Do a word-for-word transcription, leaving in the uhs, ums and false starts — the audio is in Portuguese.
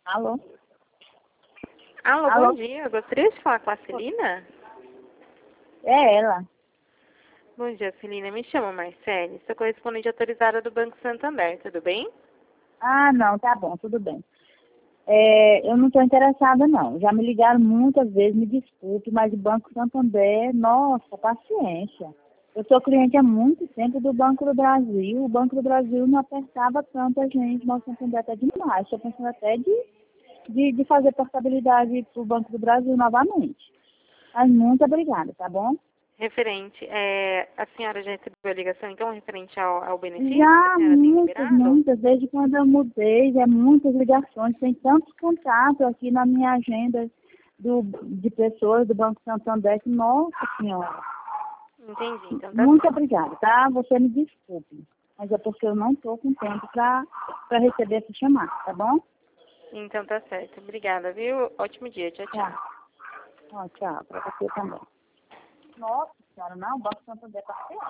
Alô? Alô, Alô? bom dia. Eu gostaria de falar com a Celina. É ela. Bom dia, Celina. Me chamo Marcele. Sou correspondente autorizada do Banco Santander. Tudo bem? Ah, não, tá bom, tudo bem. É, eu não estou interessada, não. Já me ligaram muitas vezes, me desculpe, mas o Banco Santander, nossa, paciência. Eu sou cliente há muito tempo do Banco do Brasil. O Banco do Brasil não apertava tanto a gente, mas o Santander até demais. Estou pensando até de, de, de fazer portabilidade para o Banco do Brasil novamente. Mas muito obrigada, tá bom? Referente, é, a senhora já recebeu a ligação, então, referente ao, ao benefício que a Já senhora tem muitas, liberado? muitas, desde quando eu mudei, já muitas ligações, tem tantos contatos aqui na minha agenda do, de pessoas do Banco Santander que, nossa senhora, Entendi, então tá muito certo. obrigada, tá? Você me desculpe, mas é porque eu não estou com tempo para receber essa chamada, tá bom? Então tá certo. Obrigada, viu? Ótimo dia. Tchau, tchau. Tchau. Ó, tchau, para você também. Nossa senhora, não, o Banco Santander tá